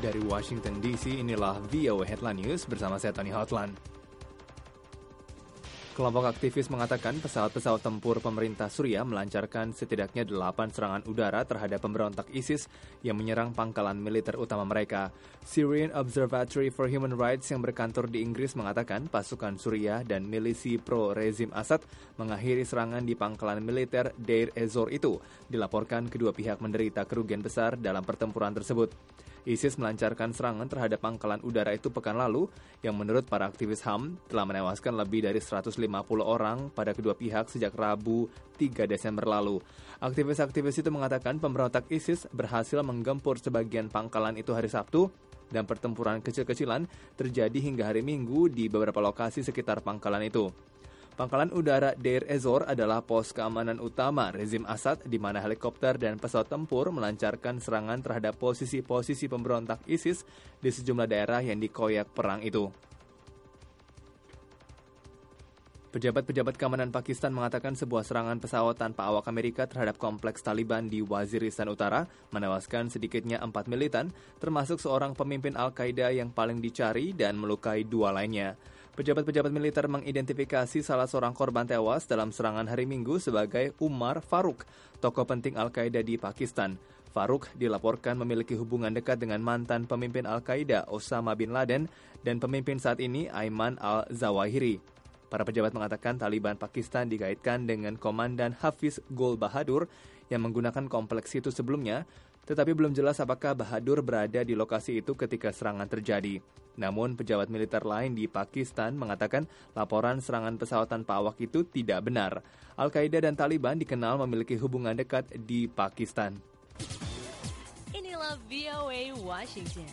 Dari Washington DC, inilah VOA Headline News bersama saya Tony Hotland. Kelompok aktivis mengatakan pesawat-pesawat tempur pemerintah Suriah melancarkan setidaknya 8 serangan udara terhadap pemberontak ISIS yang menyerang pangkalan militer utama mereka. Syrian Observatory for Human Rights yang berkantor di Inggris mengatakan pasukan Suriah dan milisi pro-rezim Assad mengakhiri serangan di pangkalan militer Deir ez-Zor itu. Dilaporkan kedua pihak menderita kerugian besar dalam pertempuran tersebut. ISIS melancarkan serangan terhadap pangkalan udara itu pekan lalu yang menurut para aktivis HAM telah menewaskan lebih dari 150 orang pada kedua pihak sejak Rabu 3 Desember lalu. Aktivis-aktivis itu mengatakan pemberontak ISIS berhasil menggempur sebagian pangkalan itu hari Sabtu dan pertempuran kecil-kecilan terjadi hingga hari Minggu di beberapa lokasi sekitar pangkalan itu. Pangkalan udara Deir ez-Zor adalah pos keamanan utama rezim Assad di mana helikopter dan pesawat tempur melancarkan serangan terhadap posisi-posisi pemberontak ISIS di sejumlah daerah yang dikoyak perang itu. Pejabat-pejabat keamanan Pakistan mengatakan sebuah serangan pesawat tanpa awak Amerika terhadap kompleks Taliban di Waziristan Utara menewaskan sedikitnya 4 militan, termasuk seorang pemimpin Al-Qaeda yang paling dicari dan melukai 2 lainnya. Pejabat-pejabat militer mengidentifikasi salah seorang korban tewas dalam serangan hari Minggu sebagai Umar Farouk, tokoh penting Al-Qaeda di Pakistan. Farouk dilaporkan memiliki hubungan dekat dengan mantan pemimpin Al-Qaeda Osama bin Laden dan pemimpin saat ini Ayman al-Zawahiri. Para pejabat mengatakan Taliban Pakistan dikaitkan dengan Komandan Hafiz Gul Bahadur yang menggunakan kompleks itu sebelumnya, tetapi belum jelas apakah Bahadur berada di lokasi itu ketika serangan terjadi. Namun, pejabat militer lain di Pakistan mengatakan laporan serangan pesawat tanpa awak itu tidak benar. Al-Qaeda dan Taliban dikenal memiliki hubungan dekat di Pakistan. Inilah VOA Washington.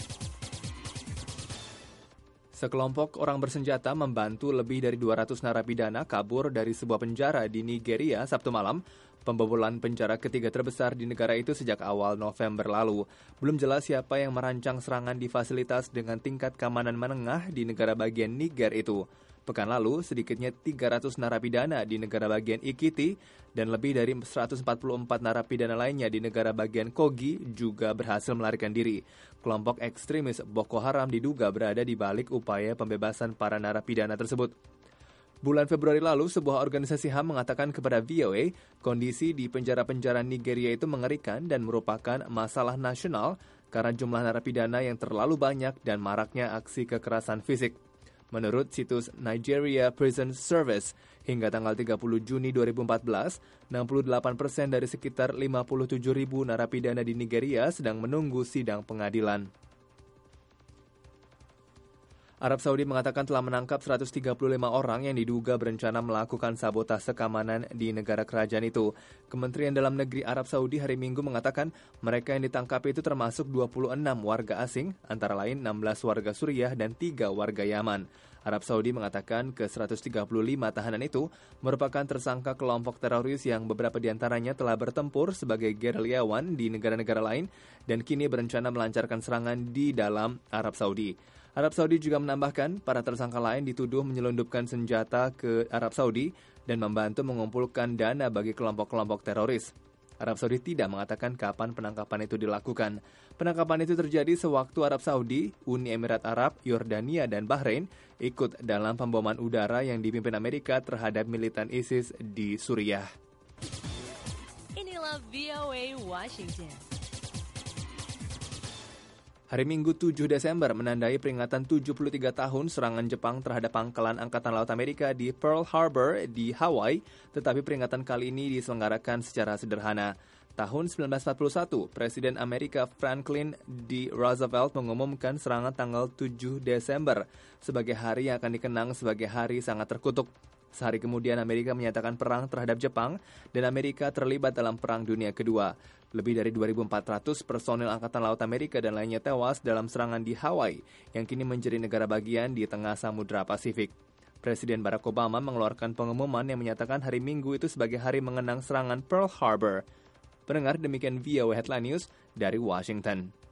Sekelompok orang bersenjata membantu lebih dari 200 narapidana kabur dari sebuah penjara di Nigeria Sabtu malam, pembobolan penjara ketiga terbesar di negara itu sejak awal November lalu. Belum jelas siapa yang merancang serangan di fasilitas dengan tingkat keamanan menengah di negara bagian Niger itu. Pekan lalu, sedikitnya 300 narapidana di negara bagian Ikiti dan lebih dari 144 narapidana lainnya di negara bagian Kogi juga berhasil melarikan diri. Kelompok ekstremis Boko Haram diduga berada di balik upaya pembebasan para narapidana tersebut. Bulan Februari lalu, sebuah organisasi HAM mengatakan kepada VOA, kondisi di penjara-penjara Nigeria itu mengerikan dan merupakan masalah nasional karena jumlah narapidana yang terlalu banyak dan maraknya aksi kekerasan fisik. Menurut situs Nigeria Prison Service, hingga tanggal 30 Juni 2014, 68% dari sekitar 57.000 narapidana di Nigeria sedang menunggu sidang pengadilan. Arab Saudi mengatakan telah menangkap 135 orang yang diduga berencana melakukan sabotase keamanan di negara kerajaan itu. Kementerian Dalam Negeri Arab Saudi hari Minggu mengatakan mereka yang ditangkap itu termasuk 26 warga asing, antara lain 16 warga Suriah dan 3 warga Yaman. Arab Saudi mengatakan ke-135 tahanan itu merupakan tersangka kelompok teroris yang beberapa diantaranya telah bertempur sebagai gerilyawan di negara-negara lain dan kini berencana melancarkan serangan di dalam Arab Saudi. Arab Saudi juga menambahkan para tersangka lain dituduh menyelundupkan senjata ke Arab Saudi dan membantu mengumpulkan dana bagi kelompok-kelompok teroris. Arab Saudi tidak mengatakan kapan penangkapan itu dilakukan. Penangkapan itu terjadi sewaktu Arab Saudi, Uni Emirat Arab, Yordania, dan Bahrain ikut dalam pemboman udara yang dipimpin Amerika terhadap militan ISIS di Suriah. Inilah VOA Washington. Hari Minggu 7 Desember menandai peringatan 73 tahun serangan Jepang terhadap pangkalan Angkatan Laut Amerika di Pearl Harbor di Hawaii, tetapi peringatan kali ini diselenggarakan secara sederhana. Tahun 1941, Presiden Amerika Franklin D. Roosevelt mengumumkan serangan tanggal 7 Desember sebagai hari yang akan dikenang sebagai hari sangat terkutuk. Sehari kemudian Amerika menyatakan perang terhadap Jepang dan Amerika terlibat dalam Perang Dunia Kedua. Lebih dari 2.400 personil Angkatan Laut Amerika dan lainnya tewas dalam serangan di Hawaii yang kini menjadi negara bagian di tengah Samudra Pasifik. Presiden Barack Obama mengeluarkan pengumuman yang menyatakan hari Minggu itu sebagai hari mengenang serangan Pearl Harbor. Pendengar, demikian VOA Headline News dari Washington.